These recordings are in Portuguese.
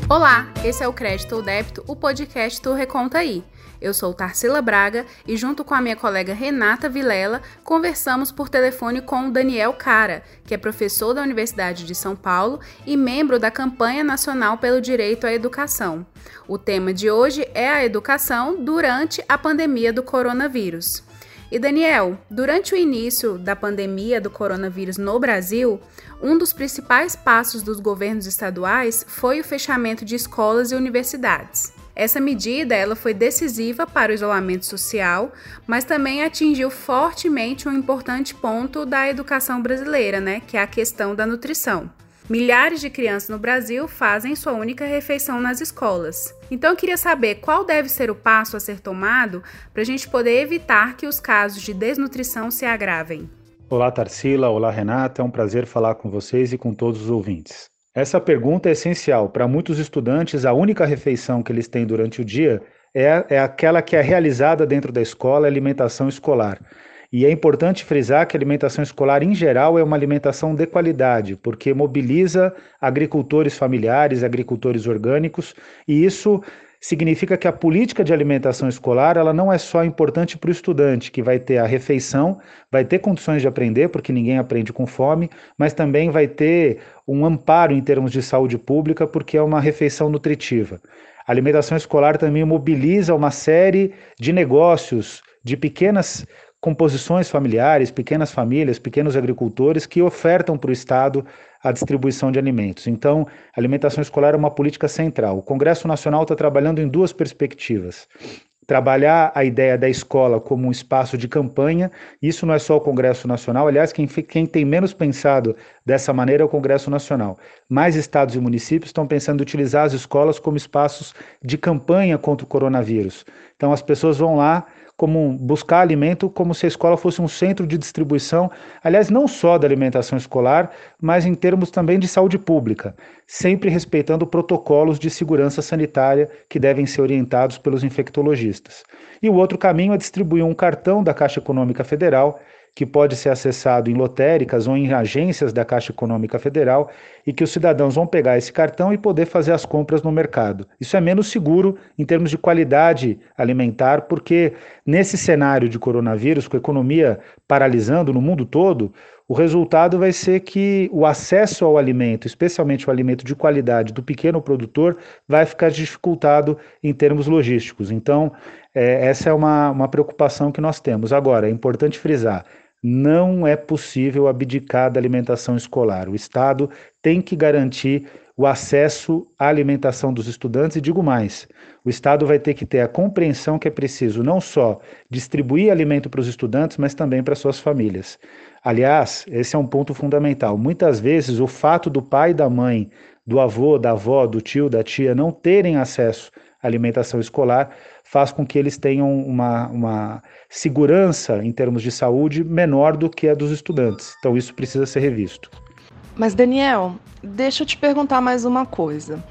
Olá, esse é o Crédito ou Débito, o podcast do Reconta Aí. Eu sou Tarsila Braga e junto com a minha colega Renata Vilela, conversamos por telefone com o Daniel Cara, que é professor da Universidade de São Paulo e membro da Campanha Nacional pelo Direito à Educação. O tema de hoje é a educação durante a pandemia do coronavírus. E Daniel, durante o início da pandemia do coronavírus no Brasil, um dos principais passos dos governos estaduais foi o fechamento de escolas e universidades. Essa medida ela foi decisiva para o isolamento social, mas também atingiu fortemente um importante ponto da educação brasileira, que é a questão da nutrição. Milhares de crianças no Brasil fazem sua única refeição nas escolas. Então eu queria saber qual deve ser o passo a ser tomado para a gente poder evitar que os casos de desnutrição se agravem. Olá Tarsila, olá Renata, é um prazer falar com vocês e com todos os ouvintes. Essa pergunta é essencial. Para muitos estudantes, a única refeição que eles têm durante o dia é aquela que é realizada dentro da escola, a alimentação escolar. E é importante frisar que a alimentação escolar, em geral, é uma alimentação de qualidade, porque mobiliza agricultores familiares, agricultores orgânicos, e isso significa que a política de alimentação escolar ela não é só importante para o estudante, que vai ter a refeição, vai ter condições de aprender, porque ninguém aprende com fome, mas também vai ter um amparo em termos de saúde pública, porque é uma refeição nutritiva. A alimentação escolar também mobiliza uma série de negócios, de pequenas composições familiares, pequenas famílias, pequenos agricultores que ofertam para o Estado a distribuição de alimentos. Então, a alimentação escolar é uma política central. O Congresso Nacional está trabalhando em duas perspectivas. Trabalhar a ideia da escola como um espaço de campanha, isso não é só o Congresso Nacional, aliás, quem tem menos pensado dessa maneira é o Congresso Nacional. Mais estados e municípios estão pensando em utilizar as escolas como espaços de campanha contra o coronavírus. Então, as pessoas vão lá buscar alimento como se a escola fosse um centro de distribuição, aliás, não só da alimentação escolar, mas em termos também de saúde pública, sempre respeitando protocolos de segurança sanitária que devem ser orientados pelos infectologistas. E o outro caminho é distribuir um cartão da Caixa Econômica Federal, que pode ser acessado em lotéricas ou em agências da Caixa Econômica Federal e que os cidadãos vão pegar esse cartão e poder fazer as compras no mercado. Isso é menos seguro em termos de qualidade alimentar, porque nesse cenário de coronavírus, com a economia paralisando no mundo todo, o resultado vai ser que o acesso ao alimento, especialmente o alimento de qualidade do pequeno produtor, vai ficar dificultado em termos logísticos. Então, essa é uma preocupação que nós temos. Agora, é importante frisar, não é possível abdicar da alimentação escolar. O Estado tem que garantir o acesso à alimentação dos estudantes e digo mais, o Estado vai ter que ter a compreensão que é preciso não só distribuir alimento para os estudantes, mas também para suas famílias. Aliás, esse é um ponto fundamental. Muitas vezes o fato do pai e da mãe, do avô, da avó, do tio, da tia não terem acesso à alimentação escolar faz com que eles tenham uma segurança em termos de saúde menor do que a dos estudantes. Então isso precisa ser revisto. Mas Daniel, deixa eu te perguntar mais uma coisa.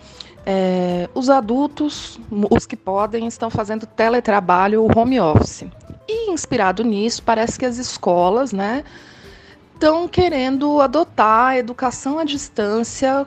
Os adultos, os que podem, estão fazendo teletrabalho, home office. E inspirado nisso, parece que as escolas, estão querendo adotar a educação à distância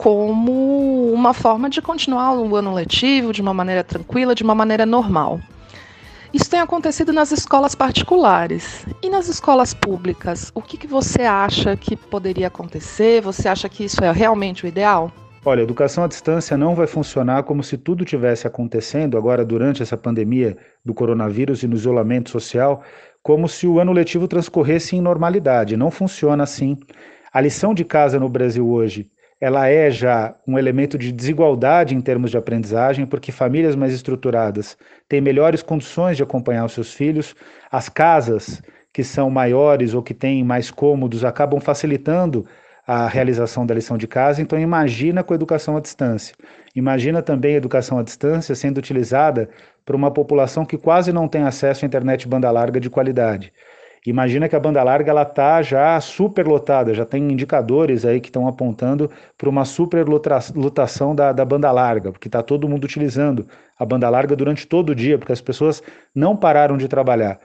como uma forma de continuar o ano letivo de uma maneira tranquila, de uma maneira normal. Isso tem acontecido nas escolas particulares. E nas escolas públicas, o que você acha que poderia acontecer? Você acha que isso é realmente o ideal? Olha, a educação à distância não vai funcionar como se tudo tivesse acontecendo agora durante essa pandemia do coronavírus e no isolamento social, como se o ano letivo transcorresse em normalidade. Não funciona assim. A lição de casa no Brasil hoje, ela é já um elemento de desigualdade em termos de aprendizagem, porque famílias mais estruturadas têm melhores condições de acompanhar os seus filhos, as casas que são maiores ou que têm mais cômodos acabam facilitando a realização da lição de casa, então imagina com a educação à distância. Imagina também a educação à distância sendo utilizada por uma população que quase não tem acesso à internet banda larga de qualidade. Imagina que a banda larga ela está já superlotada, já tem indicadores aí que estão apontando para uma superlotação da banda larga, porque está todo mundo utilizando a banda larga durante todo o dia, porque as pessoas não pararam de trabalhar.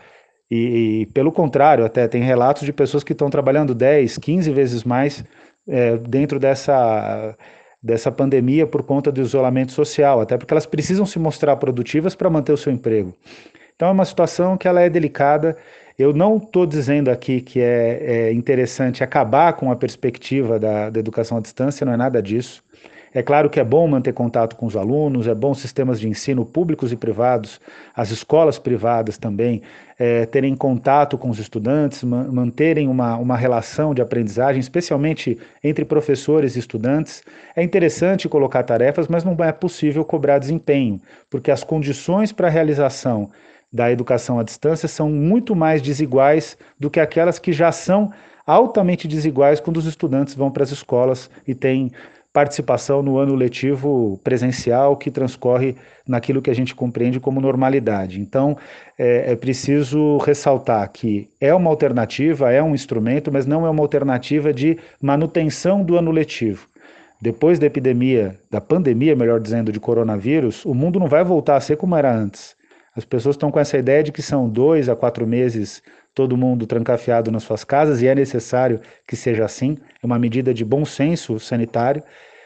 E pelo contrário, até tem relatos de pessoas que estão trabalhando 10, 15 vezes mais dentro dessa pandemia por conta do isolamento social, até porque elas precisam se mostrar produtivas para manter o seu emprego. Então é uma situação que ela é delicada. Eu não estou dizendo aqui que é interessante acabar com a perspectiva da educação à distância, não é nada disso. É claro que é bom manter contato com os alunos, é bom sistemas de ensino públicos e privados, as escolas privadas também, terem contato com os estudantes, manterem uma relação de aprendizagem, especialmente entre professores e estudantes. É interessante colocar tarefas, mas não é possível cobrar desempenho, porque as condições para a realização da educação à distância são muito mais desiguais do que aquelas que já são altamente desiguais quando os estudantes vão para as escolas e têm participação no ano letivo presencial que transcorre naquilo que a gente compreende como normalidade. Então, é preciso ressaltar que é uma alternativa, é um instrumento, mas não é uma alternativa de manutenção do ano letivo. Depois da pandemia, melhor dizendo, de coronavírus, o mundo não vai voltar a ser como era antes. As pessoas estão com essa ideia de que são 2 a 4 meses todo mundo trancafiado nas suas casas, e é necessário que seja assim, é uma medida de bom senso sanitário,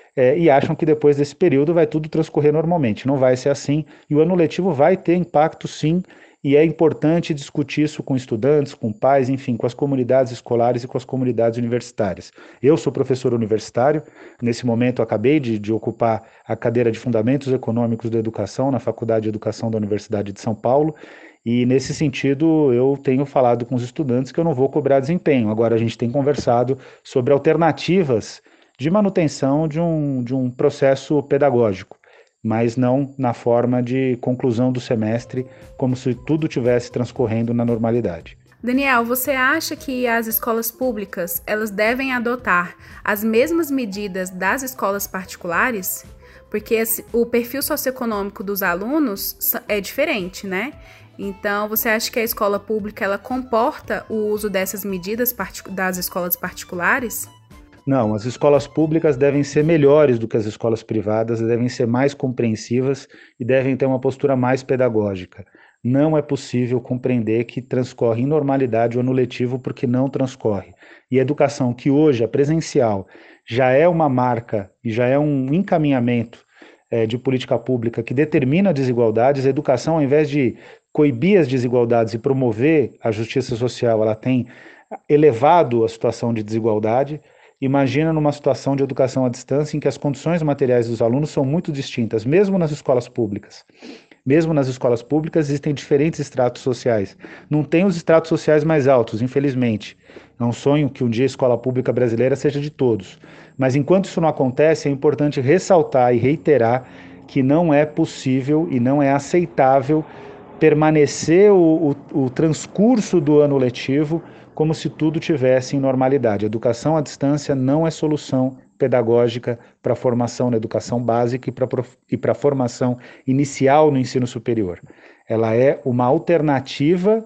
e acham que depois desse período vai tudo transcorrer normalmente. Não vai ser assim, e o ano letivo vai ter impacto sim, e é importante discutir isso com estudantes, com pais, enfim, com as comunidades escolares e com as comunidades universitárias. Eu sou professor universitário, nesse momento acabei de ocupar a cadeira de Fundamentos Econômicos da Educação na Faculdade de Educação da Universidade de São Paulo, e nesse sentido eu tenho falado com os estudantes que eu não vou cobrar desempenho. Agora a gente tem conversado sobre alternativas de manutenção de um processo pedagógico, mas não na forma de conclusão do semestre, como se tudo tivesse transcorrendo na normalidade. Daniel, você acha que as escolas públicas elas devem adotar as mesmas medidas das escolas particulares? Porque o perfil socioeconômico dos alunos é diferente, né? Então, você acha que a escola pública ela comporta o uso dessas medidas das escolas particulares? Não, as escolas públicas devem ser melhores do que as escolas privadas, devem ser mais compreensivas e devem ter uma postura mais pedagógica. Não é possível compreender que transcorre em normalidade o ano letivo porque não transcorre. E a educação que hoje, a presencial, já é uma marca e já é um encaminhamento de política pública que determina desigualdades, a educação, ao invés de coibir as desigualdades e promover a justiça social, ela tem elevado a situação de desigualdade. Imagina numa situação de educação à distância em que as condições materiais dos alunos são muito distintas, mesmo nas escolas públicas. Mesmo nas escolas públicas existem diferentes estratos sociais. Não tem os estratos sociais mais altos, infelizmente. É um sonho que um dia a escola pública brasileira seja de todos. Mas enquanto isso não acontece, é importante ressaltar e reiterar que não é possível e não é aceitável permanecer o transcurso do ano letivo como se tudo tivesse em normalidade. A educação à distância não é solução pedagógica para a formação na educação básica e para a formação inicial no ensino superior. Ela é uma alternativa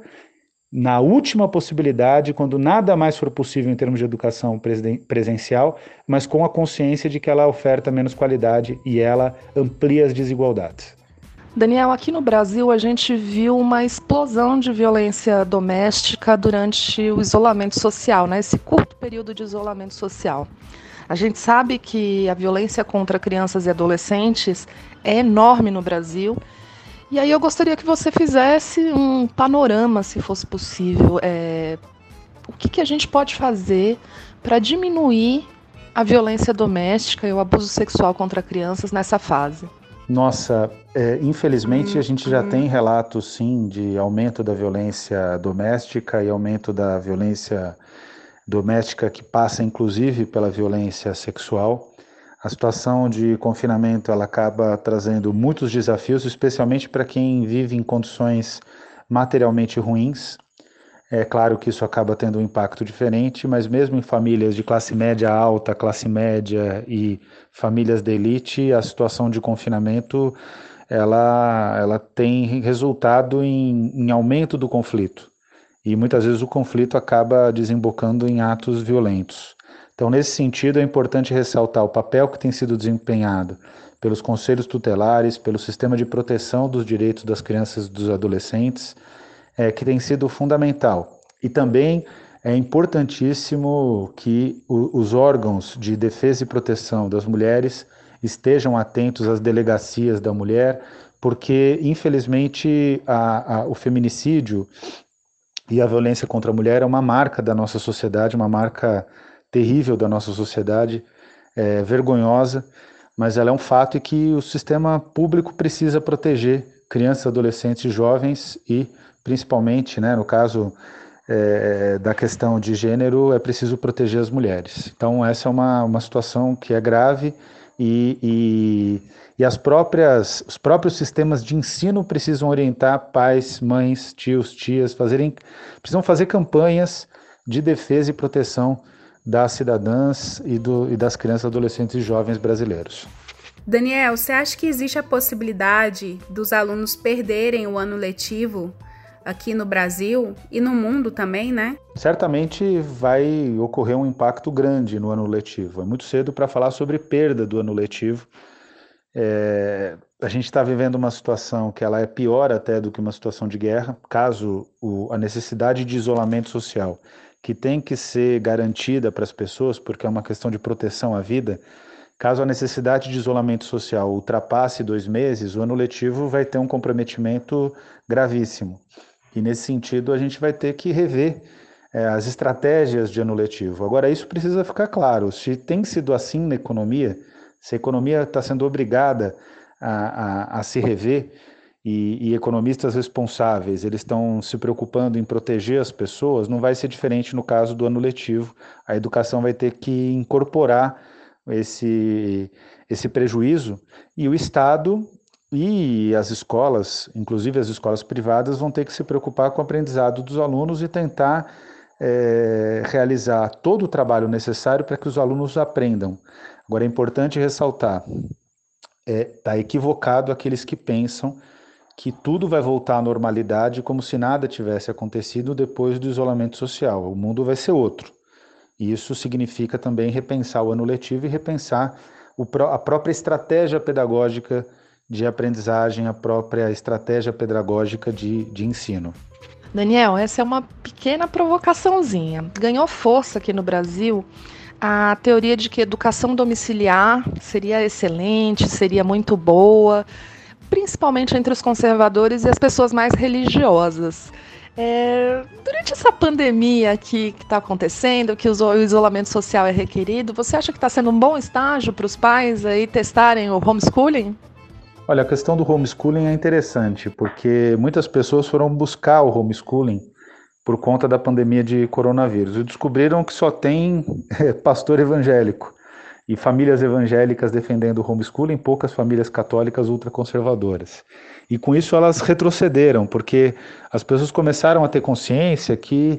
na última possibilidade, quando nada mais for possível em termos de educação presencial, mas com a consciência de que ela oferta menos qualidade e ela amplia as desigualdades. Daniel, aqui no Brasil a gente viu uma explosão de violência doméstica durante o isolamento social, né? Esse curto período de isolamento social. A gente sabe que a violência contra crianças e adolescentes é enorme no Brasil. E aí eu gostaria que você fizesse um panorama, se fosse possível. O que a gente pode fazer para diminuir a violência doméstica e o abuso sexual contra crianças nessa fase? Nossa, infelizmente a gente já tem relatos, sim, de aumento da violência doméstica e aumento da violência doméstica que passa, inclusive, pela violência sexual. A situação de confinamento ela acaba trazendo muitos desafios, especialmente para quem vive em condições materialmente ruins. É claro que isso acaba tendo um impacto diferente, mas mesmo em famílias de classe média alta, classe média e famílias de elite, a situação de confinamento ela tem resultado em aumento do conflito. E muitas vezes o conflito acaba desembocando em atos violentos. Então, nesse sentido, é importante ressaltar o papel que tem sido desempenhado pelos conselhos tutelares, pelo sistema de proteção dos direitos das crianças e dos adolescentes, que tem sido fundamental. E também é importantíssimo que os órgãos de defesa e proteção das mulheres estejam atentos às delegacias da mulher, porque, infelizmente, o feminicídio e a violência contra a mulher é uma marca da nossa sociedade, uma marca terrível da nossa sociedade, vergonhosa, mas ela é um fato e que o sistema público precisa proteger crianças, adolescentes e jovens e, principalmente, né, no caso da questão de gênero, é preciso proteger as mulheres. Então, essa é uma situação que é grave e os próprios sistemas de ensino precisam orientar pais, mães, tios, tias, precisam fazer campanhas de defesa e proteção das cidadãs e das crianças, adolescentes e jovens brasileiros. Daniel, você acha que existe a possibilidade dos alunos perderem o ano letivo aqui no Brasil e no mundo também, né? Certamente vai ocorrer um impacto grande no ano letivo. É muito cedo para falar sobre perda do ano letivo. A gente está vivendo uma situação que ela é pior até do que uma situação de guerra, caso a necessidade de isolamento social, que tem que ser garantida para as pessoas, porque é uma questão de proteção à vida, caso a necessidade de isolamento social ultrapasse 2 meses, o ano letivo vai ter um comprometimento gravíssimo. E nesse sentido a gente vai ter que rever as estratégias de ano letivo. Agora, isso precisa ficar claro, se tem sido assim na economia, se a economia está sendo obrigada a se rever e economistas responsáveis eles estão se preocupando em proteger as pessoas, não vai ser diferente no caso do ano letivo. A educação vai ter que incorporar esse prejuízo e o Estado e as escolas, inclusive as escolas privadas, vão ter que se preocupar com o aprendizado dos alunos e tentar realizar todo o trabalho necessário para que os alunos aprendam. Agora é importante ressaltar, está equivocado aqueles que pensam que tudo vai voltar à normalidade como se nada tivesse acontecido depois do isolamento social. O mundo vai ser outro. E isso significa também repensar o ano letivo e repensar a própria estratégia pedagógica de aprendizagem, a própria estratégia pedagógica de ensino. Daniel, essa é uma pequena provocaçãozinha. Ganhou força aqui no Brasil a teoria de que educação domiciliar seria excelente, seria muito boa, principalmente entre os conservadores e as pessoas mais religiosas. Durante essa pandemia aqui que está acontecendo, que o isolamento social é requerido, você acha que está sendo um bom estágio para os pais aí testarem o homeschooling? Olha, a questão do homeschooling é interessante, porque muitas pessoas foram buscar o homeschooling por conta da pandemia de coronavírus e descobriram que só tem pastor evangélico e famílias evangélicas defendendo o homeschooling, poucas famílias católicas ultraconservadoras. E com isso elas retrocederam, porque as pessoas começaram a ter consciência que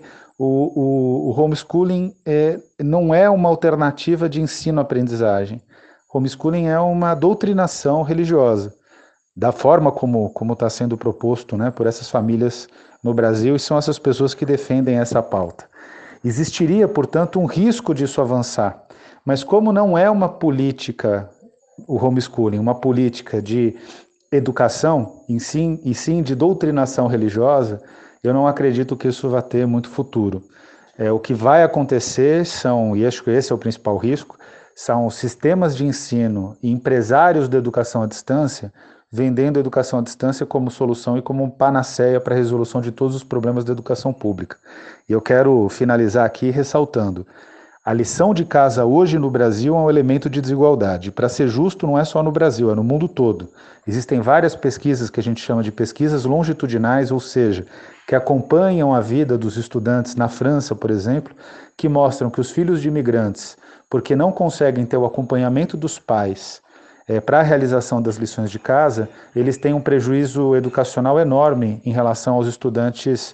o homeschooling não é uma alternativa de ensino-aprendizagem. Homeschooling é uma doutrinação religiosa, da forma como está sendo proposto, né, por essas famílias no Brasil, e são essas pessoas que defendem essa pauta. Existiria, portanto, um risco disso avançar, mas como não é uma política, o homeschooling, uma política de educação, e sim de doutrinação religiosa, eu não acredito que isso vá ter muito futuro. O que vai acontecer e acho que esse é o principal risco, são sistemas de ensino e empresários da educação à distância vendendo a educação à distância como solução e como panaceia para a resolução de todos os problemas da educação pública. E eu quero finalizar aqui ressaltando, a lição de casa hoje no Brasil é um elemento de desigualdade. Para ser justo, não é só no Brasil, é no mundo todo. Existem várias pesquisas que a gente chama de pesquisas longitudinais, ou seja, que acompanham a vida dos estudantes na França, por exemplo, que mostram que os filhos de imigrantes, porque não conseguem ter o acompanhamento dos pais para a realização das lições de casa, eles têm um prejuízo educacional enorme em relação aos estudantes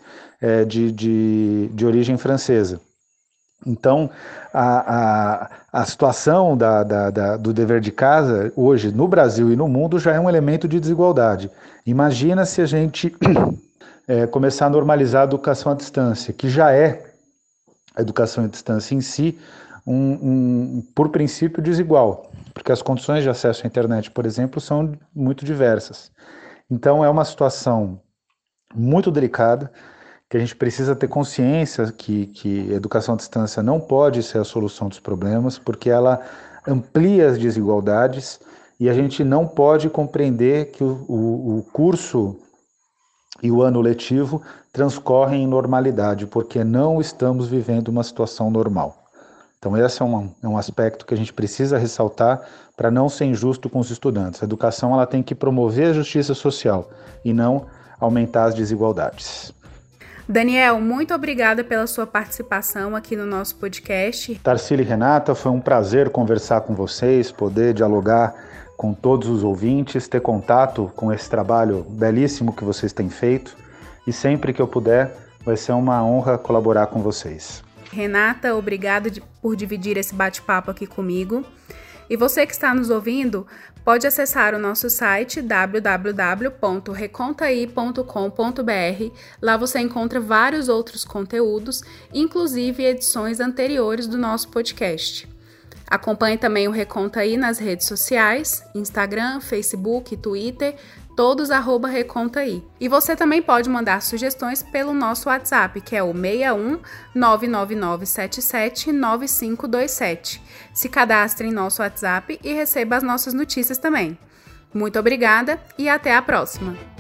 de origem francesa. Então, a situação do dever de casa, hoje, no Brasil e no mundo, já é um elemento de desigualdade. Imagina se a gente começar a normalizar a educação à distância, que já é a educação à distância em si, por princípio, desigual, porque as condições de acesso à internet, por exemplo, são muito diversas. Então, é uma situação muito delicada, que a gente precisa ter consciência que a educação à distância não pode ser a solução dos problemas, porque ela amplia as desigualdades e a gente não pode compreender que o curso e o ano letivo transcorrem em normalidade, porque não estamos vivendo uma situação normal. Então esse é um aspecto que a gente precisa ressaltar para não ser injusto com os estudantes. A educação ela tem que promover a justiça social e não aumentar as desigualdades. Daniel, muito obrigada pela sua participação aqui no nosso podcast. Tarsila e Renata, foi um prazer conversar com vocês, poder dialogar com todos os ouvintes, ter contato com esse trabalho belíssimo que vocês têm feito e sempre que eu puder, vai ser uma honra colaborar com vocês. Renata, obrigada por dividir esse bate-papo aqui comigo. E você que está nos ouvindo, pode acessar o nosso site www.recontai.com.br. Lá você encontra vários outros conteúdos, inclusive edições anteriores do nosso podcast. Acompanhe também o Recontai nas redes sociais, Instagram, Facebook, Twitter, todos @Recontai. E você também pode mandar sugestões pelo nosso WhatsApp, que é o 61 99977 9527. Se cadastre em nosso WhatsApp e receba as nossas notícias também. Muito obrigada e até a próxima!